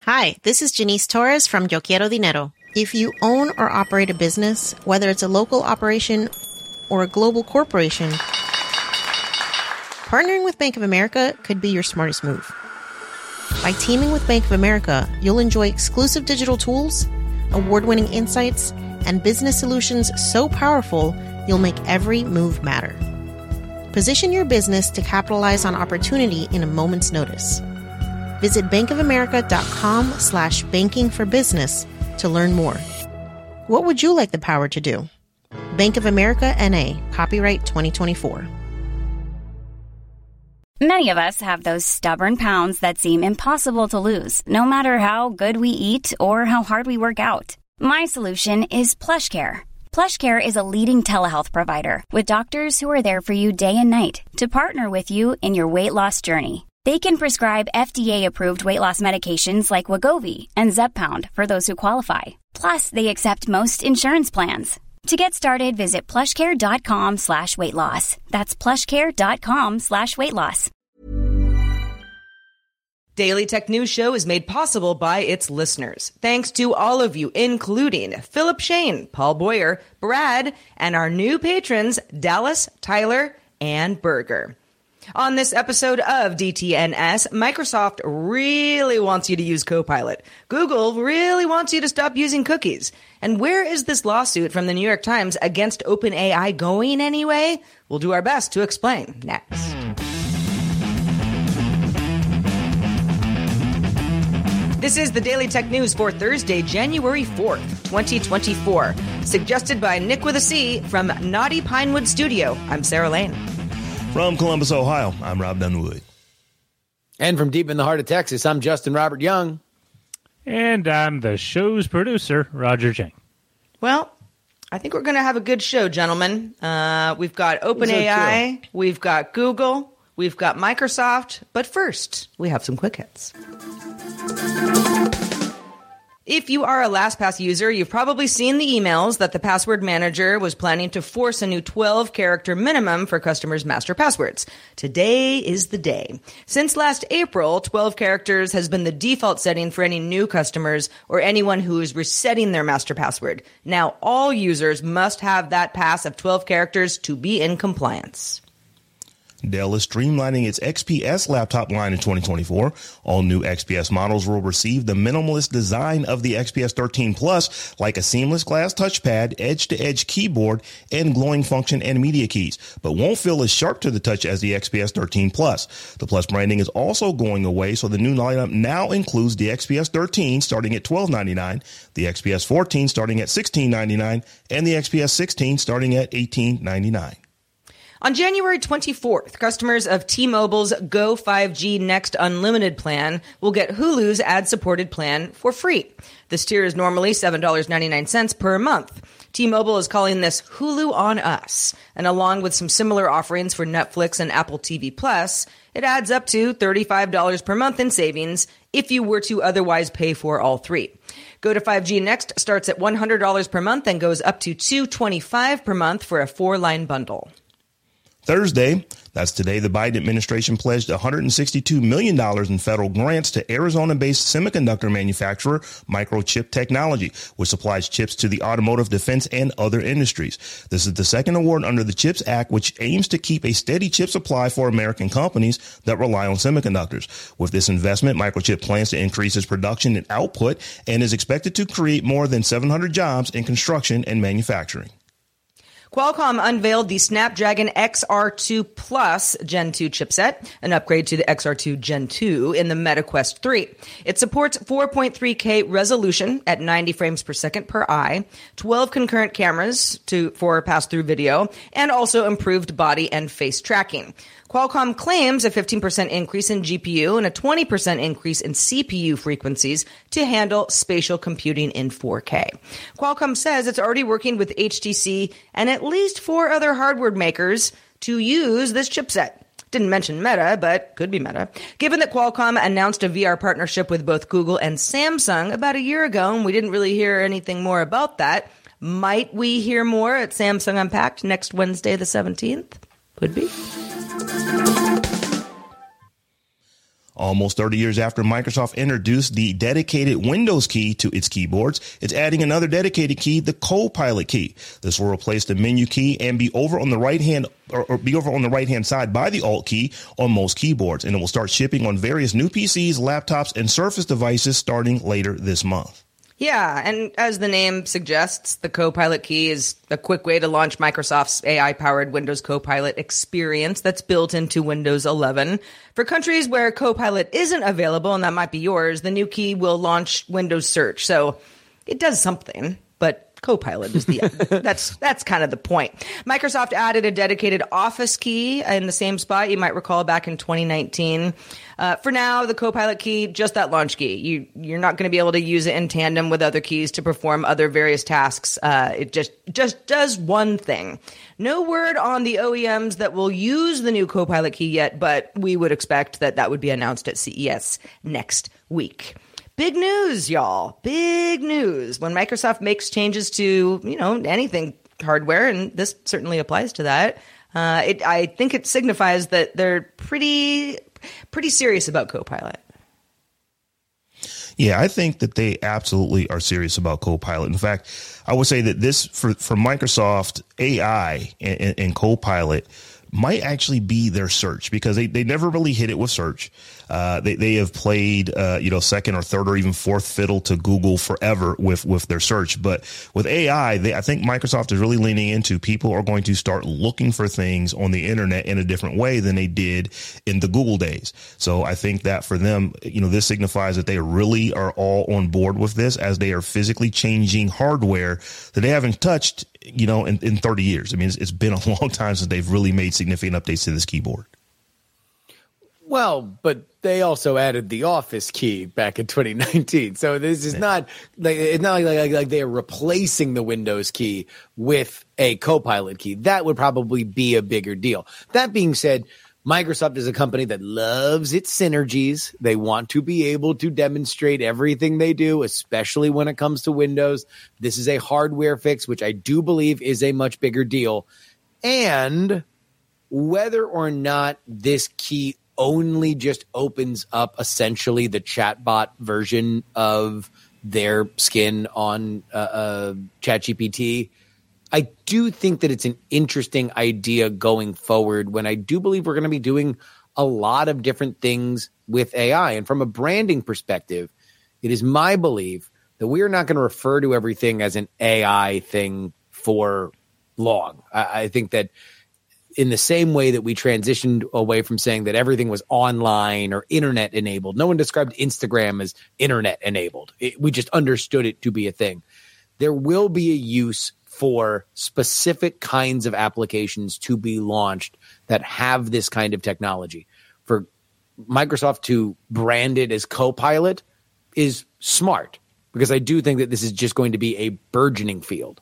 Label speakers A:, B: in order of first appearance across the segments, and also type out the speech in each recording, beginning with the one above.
A: Hi, this is Janice Torres from Yo Quiero Dinero. If you own or operate a business, whether it's a local operation or a global corporation, partnering with Bank of America could be your smartest move. By teaming with Bank of America, you'll enjoy exclusive digital tools, award-winning insights, and business solutions so powerful, you'll make every move matter. Position your business to capitalize on opportunity in a moment's notice. Visit bankofamerica.com/bankingforbusiness to learn more. What would you like the power to do? Bank of America N.A., copyright 2024.
B: Many of us have those stubborn pounds that seem impossible to lose, no matter how good we eat or how hard we work out. My solution is PlushCare. PlushCare is a leading telehealth provider with doctors who are there for you day and night to partner with you in your weight loss journey. They can prescribe FDA-approved weight loss medications like Wegovy and Zepbound for those who qualify. Plus, they accept most insurance plans. To get started, visit plushcare.com/weightloss. That's plushcare.com/weightloss.
C: Daily Tech News Show is made possible by its listeners. Thanks to all of you, including Philip Shane, Paul Boyer, Brad, and our new patrons, Dallas, Tyler, and Berger. On this episode of DTNS, Microsoft really wants you to use Copilot. Google really wants you to stop using cookies. And where is this lawsuit from the New York Times against OpenAI going anyway? We'll do our best to explain next. This is the Daily Tech News for Thursday, January 4th, 2024. Suggested by Nick with a C from Naughty Pinewood Studio. I'm Sarah Lane.
D: From Columbus, Ohio, I'm Rob Dunwood.
E: And from deep in the heart of Texas, I'm Justin Robert Young.
F: And I'm the show's producer, Roger Chang.
C: Well, I think we're going to have a good show, gentlemen. We've got OpenAI, we've got Google, we've got Microsoft. But first, we have some quick hits. If you are a LastPass user, you've probably seen the emails that the password manager was planning to force a new 12-character minimum for customers' master passwords. Today is the day. Since last April, 12 characters has been the default setting for any new customers or anyone who is resetting their master password. Now, all users must have that pass of 12 characters to be in compliance.
D: Dell is streamlining its XPS laptop line in 2024. All new XPS models will receive the minimalist design of the XPS 13 Plus, like a seamless glass touchpad, edge-to-edge keyboard, and glowing function and media keys, but won't feel as sharp to the touch as the XPS 13 Plus. The Plus branding is also going away, so the new lineup now includes the XPS 13 starting at $12.99, the XPS 14 starting at $16.99, and the XPS 16 starting at $18.99.
C: On January 24th, customers of T-Mobile's Go 5G Next Unlimited plan will get Hulu's ad-supported plan for free. This tier is normally $7.99 per month. T-Mobile is calling this Hulu on Us, and along with some similar offerings for Netflix and Apple TV+, it adds up to $35 per month in savings if you were to otherwise pay for all three. Go to 5G Next starts at $100 per month and goes up to $225 per month for a 4-line bundle.
D: Thursday, that's today, the Biden administration pledged $162 million in federal grants to Arizona-based semiconductor manufacturer Microchip Technology, which supplies chips to the automotive, defense, and other industries. This is the second award under the CHIPS Act, which aims to keep a steady chip supply for American companies that rely on semiconductors. With this investment, Microchip plans to increase its production and output and is expected to create more than 700 jobs in construction and manufacturing.
C: Qualcomm unveiled the Snapdragon XR2 Plus Gen 2 chipset, an upgrade to the XR2 Gen 2 in the Meta Quest 3. It supports 4.3K resolution at 90 frames per second per eye, 12 concurrent cameras for pass-through video, and also improved body and face tracking. Qualcomm claims a 15% increase in GPU and a 20% increase in CPU frequencies to handle spatial computing in 4K. Qualcomm says it's already working with HTC and at least 4 other hardware makers to use this chipset. Didn't mention Meta, but could be Meta. Given that Qualcomm announced a VR partnership with both Google and Samsung about a year ago, and we didn't really hear anything more about that, might we hear more at Samsung Unpacked next Wednesday the 17th? Could be.
D: Almost 30 years after Microsoft introduced the dedicated Windows key to its keyboards, it's adding another dedicated key, the Copilot key. This will replace the menu key and be over on the right hand or be over on the right hand side by the Alt key on most keyboards. And it will start shipping on various new PCs, laptops, and Surface devices starting later this month.
C: Yeah, and as the name suggests, the Copilot key is a quick way to launch Microsoft's AI-powered Windows Copilot experience that's built into Windows 11. For countries where Copilot isn't available, and that might be yours, the new key will launch Windows Search. So it does something, but Copilot is the that's kind of the point. Microsoft added a dedicated Office key in the same spot. You might recall back in 2019. For now, the Copilot key, just that launch key. You're not going to be able to use it in tandem with other keys to perform other various tasks. It just does one thing. No word on the OEMs that will use the new Copilot key yet, but we would expect that would be announced at CES next week. Big news, y'all. Big news. When Microsoft makes changes to, anything hardware, and this certainly applies to that, I think it signifies that they're pretty serious about Copilot.
D: Yeah, I think that they absolutely are serious about Copilot. In fact, I would say that this, for Microsoft, AI and Copilot might actually be their search, because they never really hit it with search. They have played, second or third or even fourth fiddle to Google forever with their search. But with AI, I think Microsoft is really leaning into people are going to start looking for things on the internet in a different way than they did in the Google days. So I think that for them, this signifies that they really are all on board with this, as they are physically changing hardware that they haven't touched, in 30 years. I mean, it's been a long time since they've really made significant updates to this keyboard.
E: Well, but they also added the Office key back in 2019. So this is not like, it's not like they are replacing the Windows key with a Copilot key. That would probably be a bigger deal. That being said, Microsoft is a company that loves its synergies. They want to be able to demonstrate everything they do, especially when it comes to Windows. This is a hardware fix, which I do believe is a much bigger deal. And whether or not this key only just opens up essentially the chatbot version of their skin on ChatGPT, I do think that it's an interesting idea going forward, when I do believe we're going to be doing a lot of different things with AI. And from a branding perspective, it is my belief that we are not going to refer to everything as an AI thing for long. I think that in the same way that we transitioned away from saying that everything was online or internet enabled, no one described Instagram as internet enabled. We just understood it to be a thing. There will be a use for specific kinds of applications to be launched that have this kind of technology. For Microsoft to brand it as Copilot is smart, because I do think that this is just going to be a burgeoning field.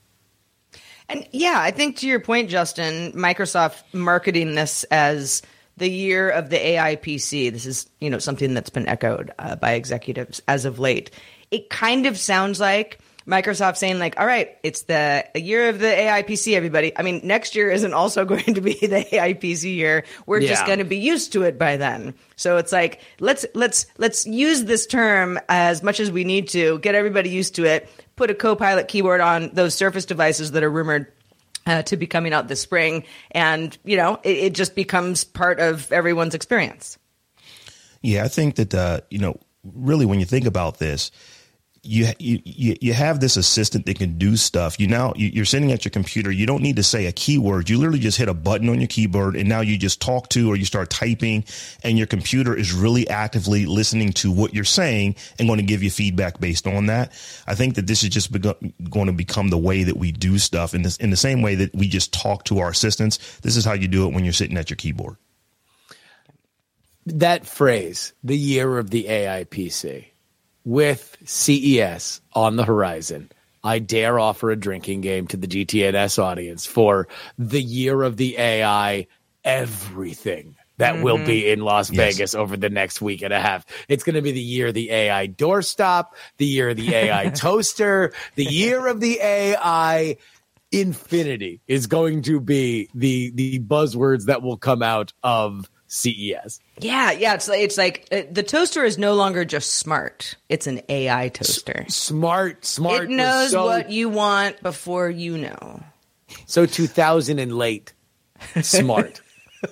C: And yeah, I think to your point, Justin, Microsoft marketing this as the year of the AI PC. This is, something that's been echoed by executives as of late. It kind of sounds like Microsoft saying all right, it's the year of the AI PC, everybody. I mean, next year isn't also going to be the AI PC year. We're just going to be used to it by then. So it's like, let's use this term as much as we need to, get everybody used to it, put a Copilot keyboard on those Surface devices that are rumored to be coming out this spring. And, it just becomes part of everyone's experience.
D: Yeah, I think that, really when you think about this, you have this assistant that can do stuff. You're sitting at your computer. You don't need to say a keyword. You literally just hit a button on your keyboard, and now you just talk to, or you start typing, and your computer is really actively listening to what you're saying and going to give you feedback based on that. I think that this is just going to become the way that we do stuff, in the same way that we just talk to our assistants. This is how you do it when you're sitting at your keyboard.
E: That phrase, the year of the AI PC, with CES on the horizon, I dare offer a drinking game to the GTNS audience for the year of the AI everything that will be in Las Vegas over the next week and a half. It's going to be the year of the AI doorstop, the year of the AI toaster, the year of the AI infinity is going to be the buzzwords that will come out of CES.
C: Yeah. It's like the toaster is no longer just smart. It's an AI toaster.
E: Smart.
C: It knows what you want before you know.
E: So 2000 and late. Smart.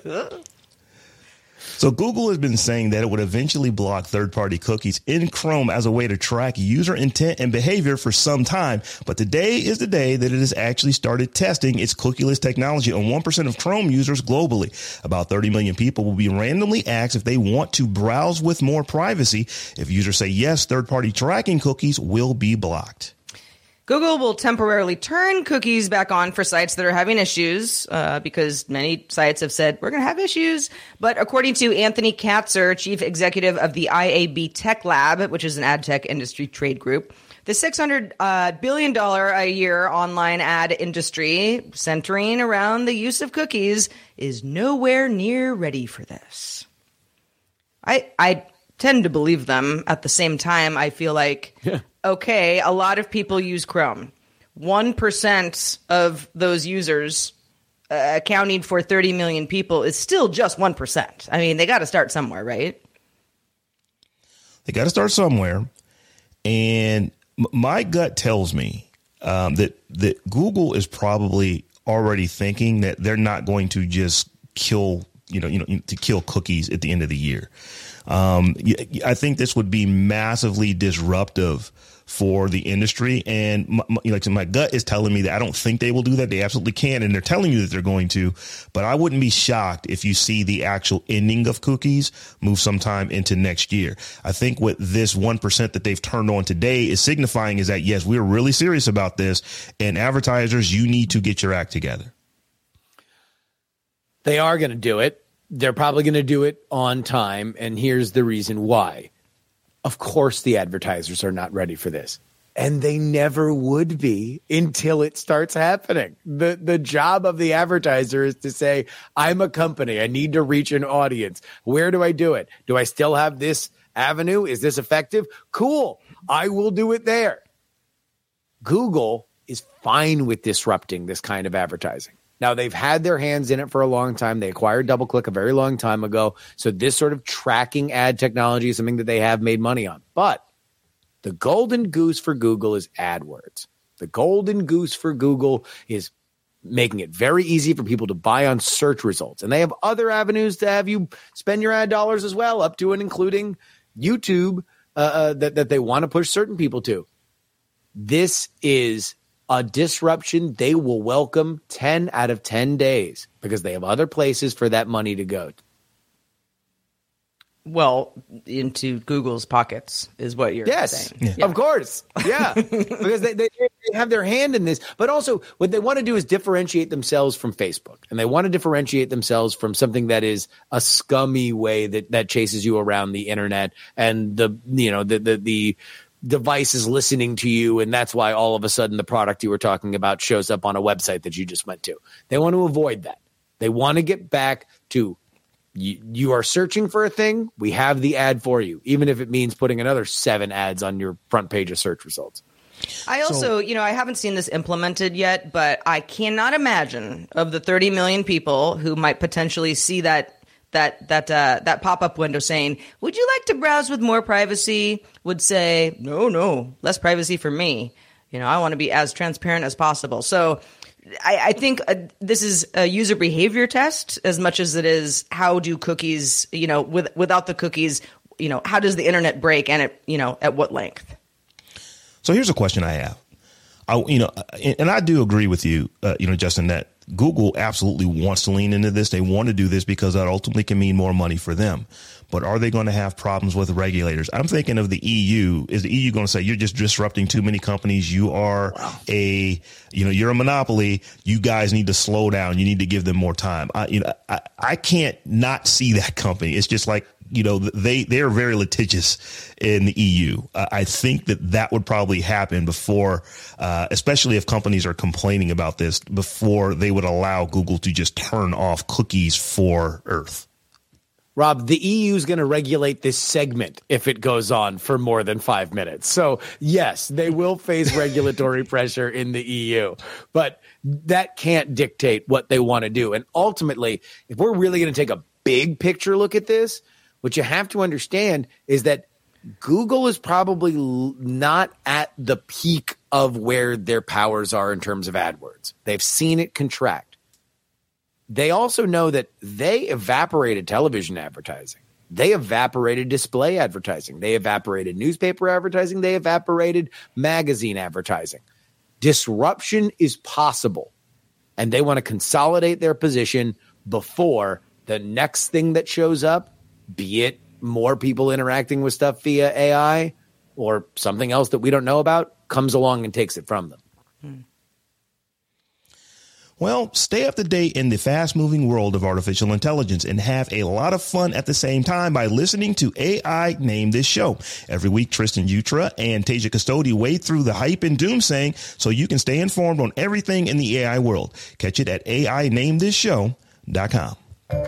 D: So Google has been saying that it would eventually block third-party cookies in Chrome as a way to track user intent and behavior for some time. But today is the day that it has actually started testing its cookieless technology on 1% of Chrome users globally. About 30 million people will be randomly asked if they want to browse with more privacy. If users say yes, third-party tracking cookies will be blocked.
C: Google will temporarily turn cookies back on for sites that are having issues because many sites have said, we're going to have issues. But according to Anthony Katzer, chief executive of the IAB Tech Lab, which is an ad tech industry trade group, the $600 billion a year online ad industry centering around the use of cookies is nowhere near ready for this. I tend to believe them. At the same time, I feel like... Yeah. Okay, a lot of people use Chrome. 1% of those users accounting for 30 million people is still just 1%. I mean, they got to start somewhere, right?
D: They got to start somewhere. And my gut tells me that Google is probably already thinking that they're not going to just kill cookies at the end of the year. I think this would be massively disruptive for the industry. And my gut is telling me that I don't think they will do that. They absolutely can. And they're telling you that they're going to. But I wouldn't be shocked if you see the actual ending of cookies move sometime into next year. I think what this 1% that they've turned on today is signifying is that, yes, we're really serious about this. And advertisers, you need to get your act together.
E: They are going to do it. They're probably going to do it on time, and here's the reason why. Of course the advertisers are not ready for this, and they never would be until it starts happening. The job of the advertiser is to say, I'm a company. I need to reach an audience. Where do I do it? Do I still have this avenue? Is this effective? Cool. I will do it there. Google is fine with disrupting this kind of advertising. Now, they've had their hands in it for a long time. They acquired DoubleClick a very long time ago. So this sort of tracking ad technology is something that they have made money on. But the golden goose for Google is AdWords. The golden goose for Google is making it very easy for people to buy on search results. And they have other avenues to have you spend your ad dollars as well, up to and including YouTube that they want to push certain people to. This is a disruption they will welcome 10 out of 10 days because they have other places for that money to go.
C: Well, into Google's pockets is what you're saying.
E: Yeah. Of course. Yeah. Because they have their hand in this. But also what they want to do is differentiate themselves from Facebook. And they want to differentiate themselves from something that is a scummy way that chases you around the internet and the device is listening to you, and that's why all of a sudden the product you were talking about shows up on a website that you just went to. They want to avoid that. They want to get back to you are searching for a thing, we have the ad for you, even if it means putting another 7 ads on your front page of search results.
C: I also, I haven't seen this implemented yet, but I cannot imagine of the 30 million people who might potentially see that pop-up window saying, would you like to browse with more privacy, would say, no, less privacy for me. I want to be as transparent as possible. So I think this is a user behavior test as much as it is how do cookies, without the cookies, how does the internet break and at what length?
D: So here's a question I have. And I do agree with you, Justin, that Google absolutely wants to lean into this. They want to do this because that ultimately can mean more money for them. But are they going to have problems with regulators? I'm thinking of the EU. Is the EU going to say you're just disrupting too many companies? You are you're a monopoly. You guys need to slow down. You need to give them more time. I can't not see that company. It's just like, they are very litigious in the EU. I think that would probably happen before, especially if companies are complaining about this, before they would allow Google to just turn off cookies for Earth.
E: Rob, the EU is going to regulate this segment if it goes on for more than 5 minutes. So, yes, they will face regulatory pressure in the EU, but that can't dictate what they want to do. And ultimately, if we're really going to take a big picture look at this, what you have to understand is that Google is probably not at the peak of where their powers are in terms of AdWords. They've seen it contract. They also know that they evaporated television advertising. They evaporated display advertising. They evaporated newspaper advertising. They evaporated magazine advertising. Disruption is possible, and they want to consolidate their position before the next thing that shows up, be it more people interacting with stuff via AI or something else that we don't know about, comes along and takes it from them.
D: Well, stay up to date in the fast-moving world of artificial intelligence and have a lot of fun at the same time by listening to AI Name This Show. Every week, Tristan Utra and Tasia Custodi wade through the hype and doomsaying so you can stay informed on everything in the AI world. Catch it at AINameThisShow.com.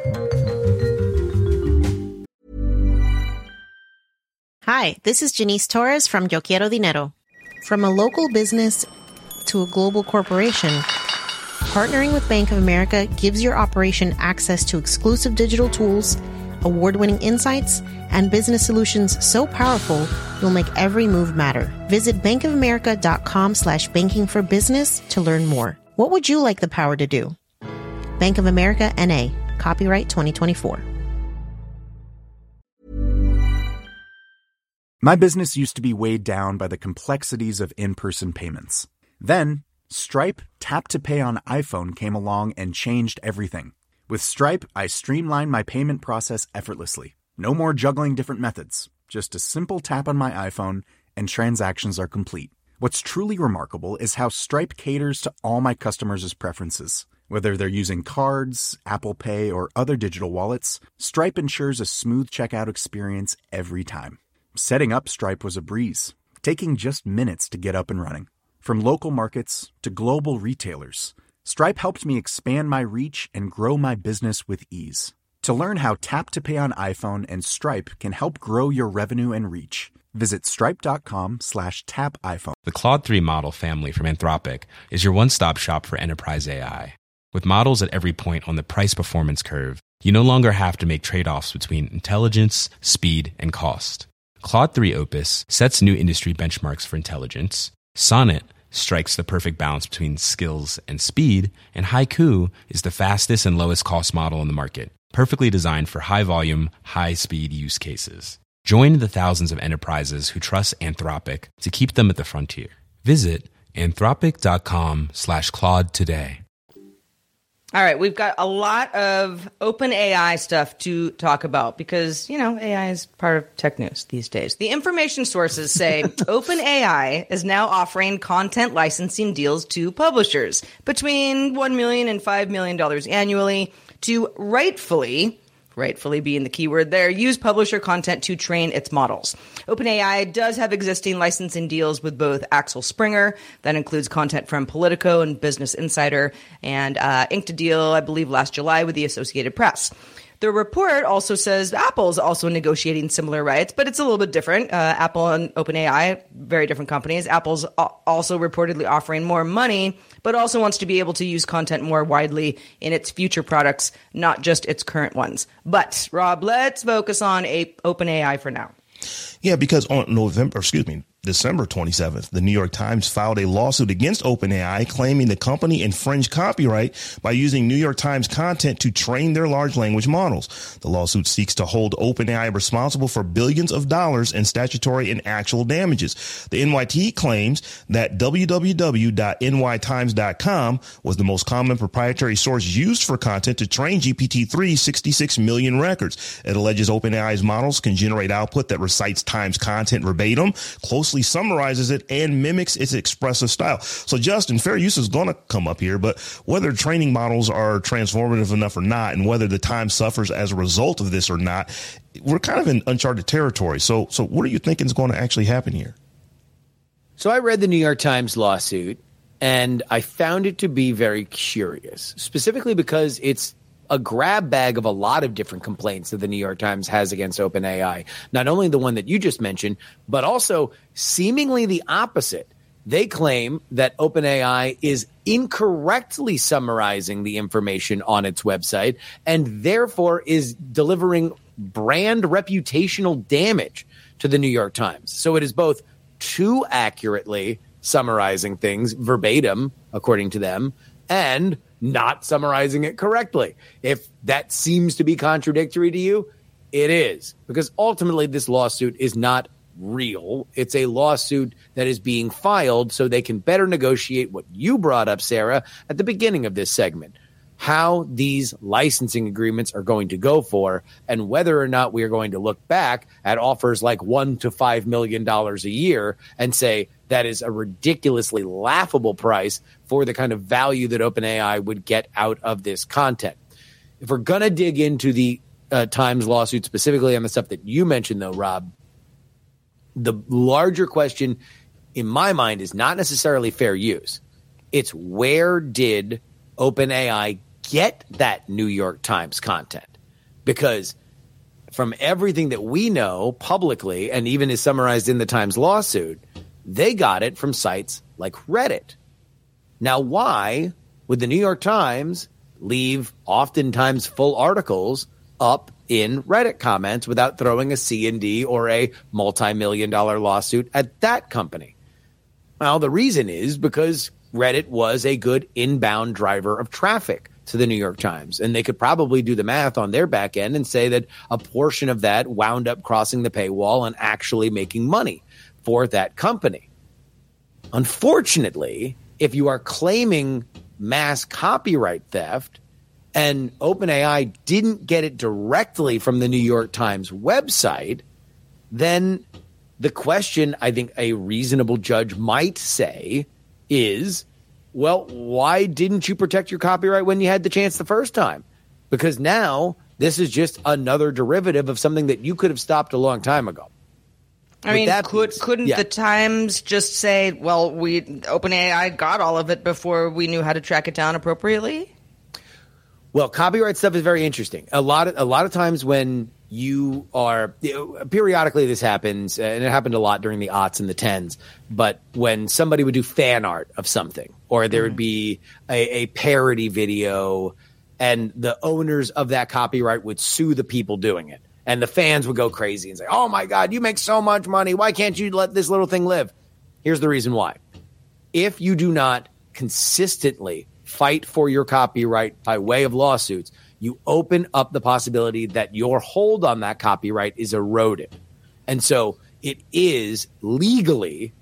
A: Hi, this is Janice Torres from Yo Quiero Dinero. From a local business to a global corporation, partnering with Bank of America gives your operation access to exclusive digital tools, award-winning insights, and business solutions so powerful you'll make every move matter. Visit bankofamerica.com/banking for business to learn more. What would you like the power to do? Bank of America, N.A. Copyright 2024.
G: My business used to be weighed down by the complexities of in-person payments. Then, Stripe Tap to Pay on iPhone came along and changed everything. With Stripe, I streamlined my payment process effortlessly. No more juggling different methods. Just a simple tap on my iPhone and transactions are complete. What's truly remarkable is how Stripe caters to all my customers' preferences. Whether they're using cards, Apple Pay, or other digital wallets, Stripe ensures a smooth checkout experience every time. Setting up Stripe was a breeze, taking just minutes to get up and running. From local markets to global retailers, Stripe helped me expand my reach and grow my business with ease. To learn how Tap to Pay on iPhone and Stripe can help grow your revenue and reach, visit stripe.com/tapiphone.
H: The Claude 3 model family from Anthropic is your one-stop shop for enterprise AI. With models at every point on the price-performance curve, you no longer have to make trade-offs between intelligence, speed, and cost. Claude 3 Opus sets new industry benchmarks for intelligence. Sonnet strikes the perfect balance between skills and speed. And Haiku is the fastest and lowest cost model in the market, perfectly designed for high-volume, high-speed use cases. Join the thousands of enterprises who trust Anthropic to keep them at the frontier. Visit anthropic.com/Claude today.
C: All right, we've got a lot of OpenAI stuff to talk about because, you know, AI is part of tech news these days. The information sources say OpenAI is now offering content licensing deals to publishers between $1 million and $5 million annually to rightfully being the keyword there, use publisher content to train its models. OpenAI does have existing licensing deals with both Axel Springer, that includes content from Politico and Business Insider, and inked a deal, I believe, last July with the Associated Press. The report also says Apple is also negotiating similar rights, but it's a little bit different. Apple and OpenAI, very different companies. Apple's also reportedly offering more money, but also wants to be able to use content more widely in its future products, not just its current ones. But, Rob, let's focus on OpenAI for now.
D: Yeah, because on December 27th, the New York Times filed a lawsuit against OpenAI claiming the company infringed copyright by using New York Times content to train their large language models. The lawsuit seeks to hold OpenAI responsible for billions of dollars in statutory and actual damages. The NYT claims that www.nytimes.com was the most common proprietary source used for content to train GPT-3's 66 million records. It alleges OpenAI's models can generate output that recites Times content verbatim, closely summarizes it, and mimics its expressive style. So, Justin, fair use is going to come up here, but whether training models are transformative enough or not, and whether the Times suffers as a result of this or not, we're kind of in uncharted territory. So what are you thinking is going to actually happen here?
E: So I read the New York Times lawsuit, and I found it to be very curious, specifically because it's a grab bag of a lot of different complaints that the New York Times has against OpenAI. Not only the one that you just mentioned, but also seemingly the opposite, They claim that OpenAI is incorrectly summarizing the information on its website and therefore is delivering brand reputational damage to the New York Times. So it is both too accurately summarizing things verbatim, according to them, and not summarizing it correctly. If that seems to be contradictory to you, it is, because ultimately this lawsuit is not real. It's a lawsuit that is being filed so they can better negotiate what you brought up, Sarah, at the beginning of this segment, how these licensing agreements are going to go for, and whether or not we are going to look back at offers like $1 to $5 million a year and say that is a ridiculously laughable price for the kind of value that OpenAI would get out of this content. If we're going to dig into the Times lawsuit specifically on the stuff that you mentioned, though, Rob, the larger question in my mind is not necessarily fair use. It's where did OpenAI get that New York Times content? Because from everything that we know publicly, and even is summarized in the Times lawsuit, they got it from sites like Reddit. Now, why would the New York Times leave oftentimes full articles up in Reddit comments without throwing a C&D or a multi-million-dollar lawsuit at that company? Well, the reason is because Reddit was a good inbound driver of traffic to the New York Times, and they could probably do the math on their back end and say that a portion of that wound up crossing the paywall and actually making money for that company. Unfortunately, if you are claiming mass copyright theft and OpenAI didn't get it directly from the New York Times website, then the question I think a reasonable judge might say is, well, why didn't you protect your copyright when you had the chance the first time? Because now this is just another derivative of something that you could have stopped a long time ago.
C: I mean, couldn't the Times just say, well, OpenAI got all of it before we knew how to track it down appropriately?
E: Well, copyright stuff is very interesting. A lot of times when you are periodically this happens, and it happened a lot during the aughts and the tens, but when somebody would do fan art of something, or there would be a parody video, and the owners of that copyright would sue the people doing it. And the fans would go crazy and say, oh, my God, you make so much money. Why can't you let this little thing live? Here's the reason why. If you do not consistently fight for your copyright by way of lawsuits, you open up the possibility that your hold on that copyright is eroded. And so it is legally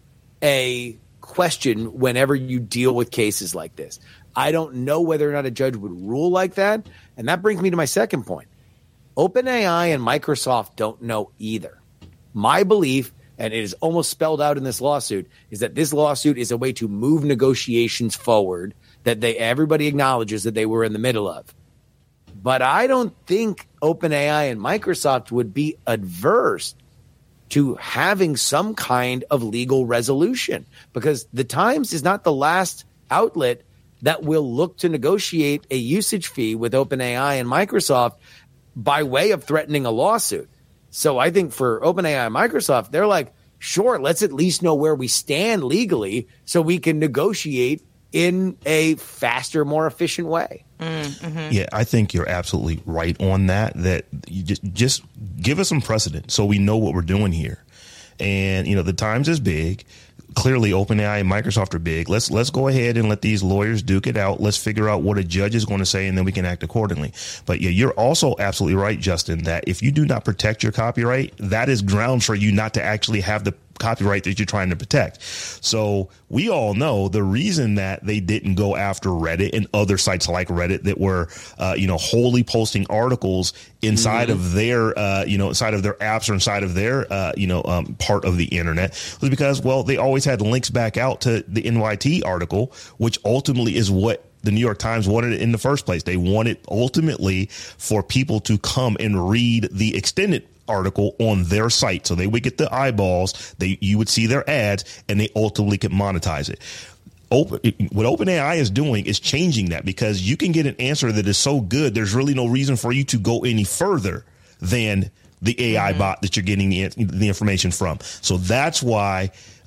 E: a question whenever you deal with cases like this. I don't know whether or not a judge would rule like that. And that brings me to my second point. OpenAI and Microsoft don't know either. My belief, and it is almost spelled out in this lawsuit, is that this lawsuit is a way to move negotiations forward that everybody acknowledges that they were in the middle of. But I don't think OpenAI and Microsoft would be adverse to having some kind of legal resolution, because the Times is not the last outlet that will look to negotiate a usage fee with OpenAI and Microsoft by way of threatening a lawsuit. So I think for OpenAI and Microsoft, they're like, sure, let's at least know where we stand legally so we can negotiate in a faster, more efficient way.
D: Mm-hmm. Yeah, I think you're absolutely right on that you just give us some precedent so we know what we're doing here. And, the Times is big. Clearly, OpenAI and Microsoft are big. Let's go ahead and let these lawyers duke it out. Let's figure out what a judge is going to say, and then we can act accordingly. But yeah, you're also absolutely right, Justin, that if you do not protect your copyright, that is grounds for you not to actually have the copyright that you're trying to protect. So we all know the reason that they didn't go after Reddit and other sites like Reddit that were, wholly posting articles inside of their, inside of their apps or inside of their, part of the internet was because, well, they always had links back out to the NYT article, which ultimately is what the New York Times wanted in the first place. They wanted ultimately for people to come and read the extended article on their site, so they would get the eyeballs, you would see their ads, and they ultimately could monetize it. What OpenAI is doing is changing that, because you can get an answer that is so good, there's really no reason for you to go any further than the AI bot that you're getting the information from. So that's why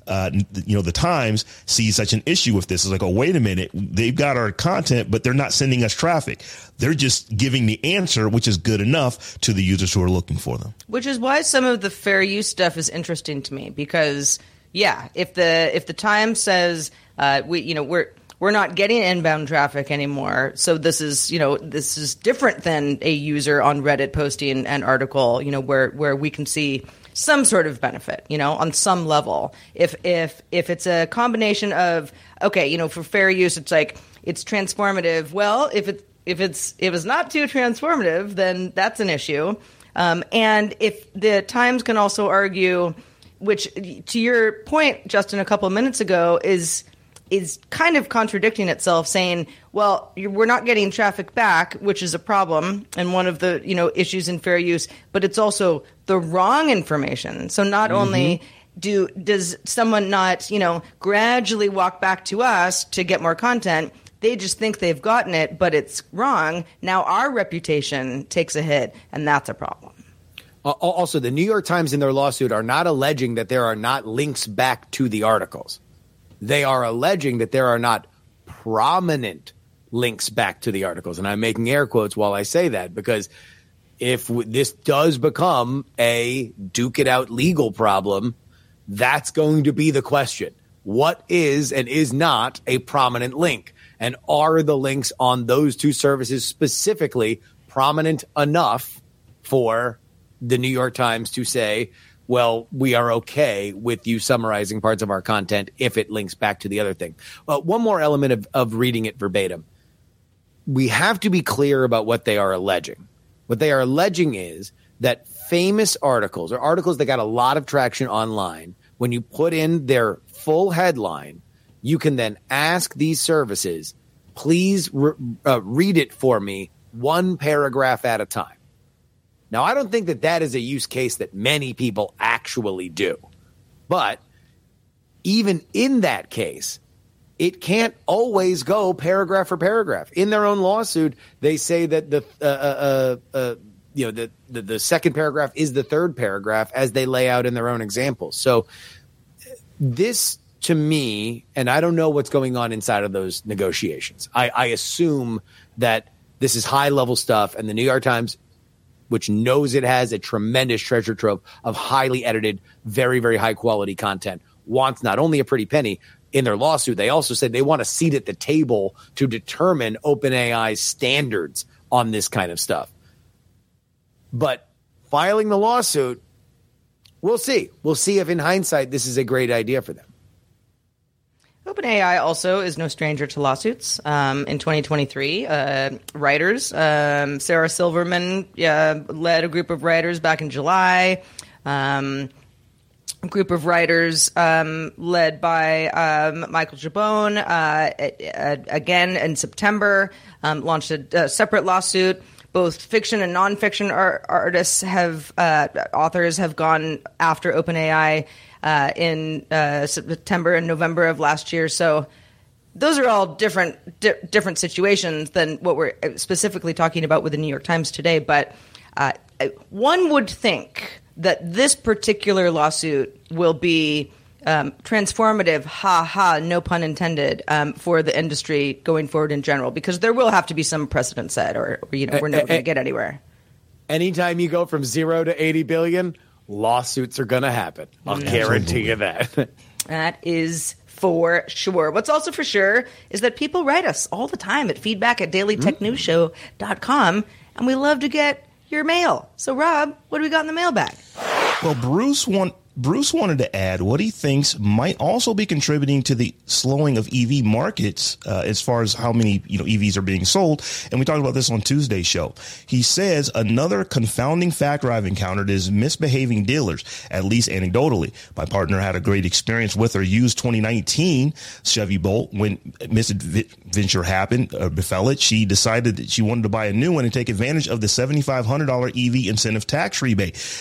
D: the Times sees such an issue with this. It's like, oh, wait a minute, they've got our content, but they're not sending us traffic. They're just giving the answer, which is good enough to the users who are looking for them.
C: Which is why some of the fair use stuff is interesting to me, because if the Times says we're not getting inbound traffic anymore, so this is different than a user on Reddit posting an article, where we can see some sort of benefit, on some level. If it's a combination of, for fair use, it's like it's transformative. Well, if it's not too transformative, then that's an issue. And if the Times can also argue, which to your point, Justin, a couple of minutes ago, is kind of contradicting itself, saying, well, we're not getting traffic back, which is a problem and one of the issues in fair use, but it's also the wrong information. So not only does someone not gradually walk back to us to get more content, they just think they've gotten it, but it's wrong. Now our reputation takes a hit, and that's a problem.
E: Also, the New York Times in their lawsuit are not alleging that there are not links back to the articles. They are alleging that there are not prominent links back to the articles. And I'm making air quotes while I say that, because if this does become a duke it out legal problem, that's going to be the question. What is and is not a prominent link? And are the links on those two services specifically prominent enough for the New York Times to say, well, we are okay with you summarizing parts of our content if it links back to the other thing. One more element of reading it verbatim. We have to be clear about what they are alleging. What they are alleging is that famous articles, or articles that got a lot of traction online, when you put in their full headline, you can then ask these services, please read it for me one paragraph at a time. Now, I don't think that is a use case that many people actually do. But even in that case, it can't always go paragraph for paragraph. In their own lawsuit, they say that the second paragraph is the third paragraph, as they lay out in their own examples. So this, to me, and I don't know what's going on inside of those negotiations. I assume that this is high-level stuff, and the New York Times, which knows it has a tremendous treasure trove of highly edited, very, very high-quality content, wants not only a pretty penny. In their lawsuit, they also said they want a seat at the table to determine OpenAI's standards on this kind of stuff. But filing the lawsuit, we'll see. We'll see if in hindsight this is a great idea for them.
C: OpenAI also is no stranger to lawsuits. In 2023, writers, Sarah Silverman led a group of writers back in July. A group of writers led by Michael Chabon, again in September, launched a separate lawsuit. Both fiction and nonfiction authors have gone after OpenAI in September and November of last year. So those are all different situations than what we're specifically talking about with the New York Times today. But one would think that this particular lawsuit will be transformative, no pun intended, for the industry going forward in general, because there will have to be some precedent set, or we're never going to get anywhere.
E: Anytime you go from 0 to 80 billion, lawsuits are going to happen. I'll guarantee you that.
C: That is for sure. What's also for sure is that people write us all the time at feedback@dailytechnewsshow.com, and we love to get your mail. So, Rob, what do we got in the mailbag?
D: Well, Bruce wanted to add what he thinks might also be contributing to the slowing of EV markets as far as how many EVs are being sold. And we talked about this on Tuesday's show. He says another confounding factor I've encountered is misbehaving dealers, at least anecdotally. My partner had a great experience with her used 2019 Chevy Bolt. When misadventure befell it, she decided that she wanted to buy a new one and take advantage of the $7,500 EV incentive tax rebate. She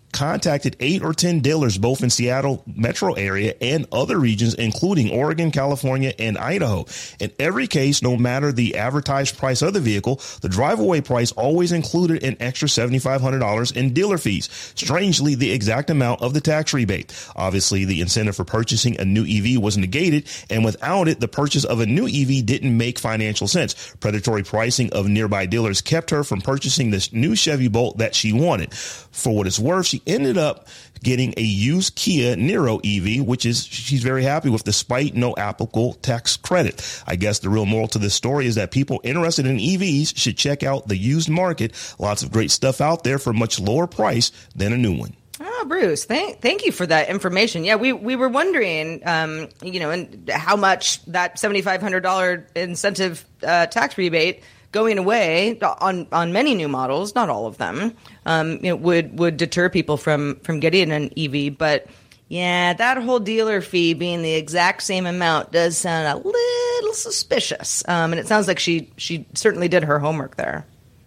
D: contacted 8 or 10 dealers, both in Seattle metro area and other regions, including Oregon, California, and Idaho. In every case, no matter the advertised price of the vehicle, the drive-away price always included an extra $7,500 in dealer fees. Strangely, the exact amount of the tax rebate. Obviously, the incentive for purchasing a new EV was negated, and without it, the purchase of a new EV didn't make financial sense. Predatory pricing of nearby dealers kept her from purchasing this new Chevy Bolt that she wanted. For what it's worth, she ended up getting a used Kia Niro EV, which is she's very happy with despite no applicable tax credit. I guess the real moral to this story is that people interested in EVs should check out the used market. Lots of great stuff out there for much lower price than a new one.
C: Oh, Bruce, thank you for that information. Yeah, we were wondering, and how much that $7,500 incentive tax rebate going away on many new models, not all of them, would deter people from getting an EV. But yeah, that whole dealer fee being the exact same amount does sound a little suspicious. And it sounds like she certainly did her homework there.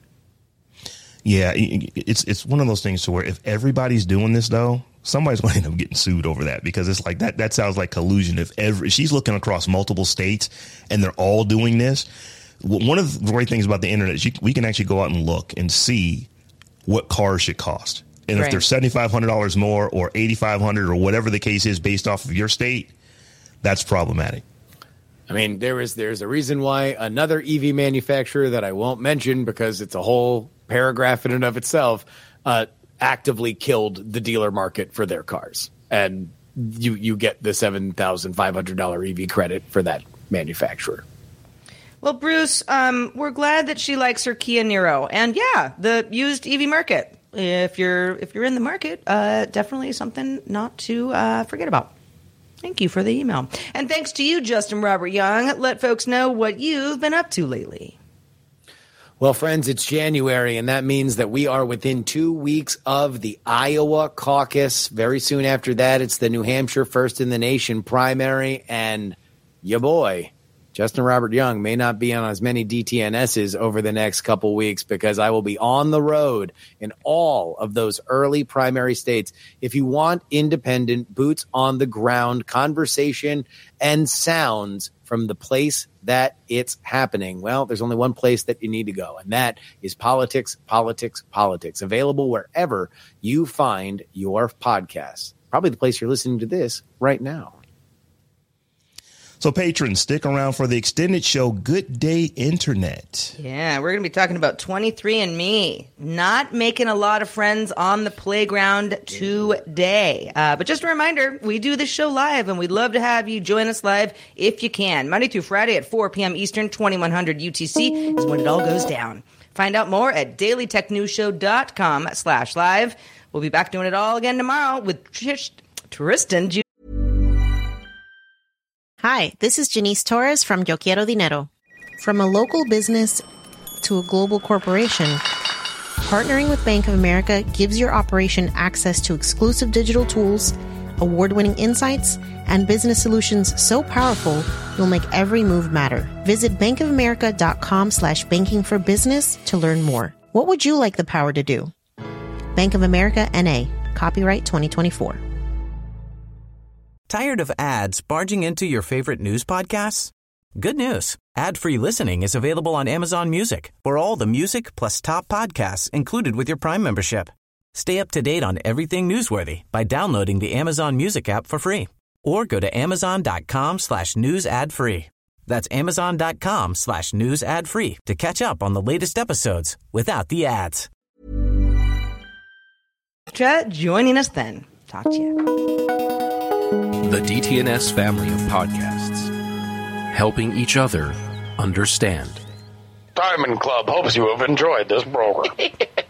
D: Yeah, it's one of those things to where if everybody's doing this, though, somebody's going to end up getting sued over that, because it's like that sounds like collusion. If she's looking across multiple states and they're all doing this. One of the great things about the internet is we can actually go out and look and see what cars should cost. And if they're $7,500 more or $8,500 or whatever the case is based off of your state, that's problematic.
E: I mean, there's a reason why another EV manufacturer that I won't mention because it's a whole paragraph in and of itself actively killed the dealer market for their cars. And you get the $7,500 EV credit for that manufacturer.
C: Well, Bruce, we're glad that she likes her Kia Niro, and yeah, the used EV market. If you're in the market, definitely something not to forget about. Thank you for the email, and thanks to you, Justin Robert Young. Let folks know what you've been up to lately.
E: Well, friends, it's January, and that means that we are within 2 weeks of the Iowa caucus. Very soon after that, it's the New Hampshire First in the Nation primary, and ya boy, Justin Robert Young may not be on as many DTNSs over the next couple weeks because I will be on the road in all of those early primary states. If you want independent, boots on the ground conversation and sounds from the place that it's happening, well, there's only one place that you need to go, and that is Politics, Politics, Politics. Available wherever you find your podcasts. Probably the place you're listening to this right now.
D: So patrons, stick around for the extended show, Good Day Internet.
C: Yeah, we're going to be talking about 23andMe. Not making a lot of friends on the playground today. But just a reminder, we do this show live, and we'd love to have you join us live if you can. Monday through Friday at 4 p.m. Eastern, 2100 UTC is when it all goes down. Find out more at dailytechnewsshow.com/live. We'll be back doing it all again tomorrow with Tristan.
A: Hi, this is Janice Torres from Yo Quiero Dinero. From a local business to a global corporation, partnering with Bank of America gives your operation access to exclusive digital tools, award-winning insights, and business solutions so powerful you'll make every move matter. Visit bankofamerica.com/banking for business to learn more. What would you like the power to do? Bank of America, N.A. Copyright 2024.
I: Tired of ads barging into your favorite news podcasts? Good news. Ad-free listening is available on Amazon Music for all the music plus top podcasts included with your Prime membership. Stay up to date on everything newsworthy by downloading the Amazon Music app for free or go to amazon.com/news ad free. That's amazon.com/news ad free to catch up on the latest episodes without the ads.
C: Joining us then. Talk to you.
J: The DTNS family of podcasts, helping each other understand.
K: Diamond Club hopes you have enjoyed this program.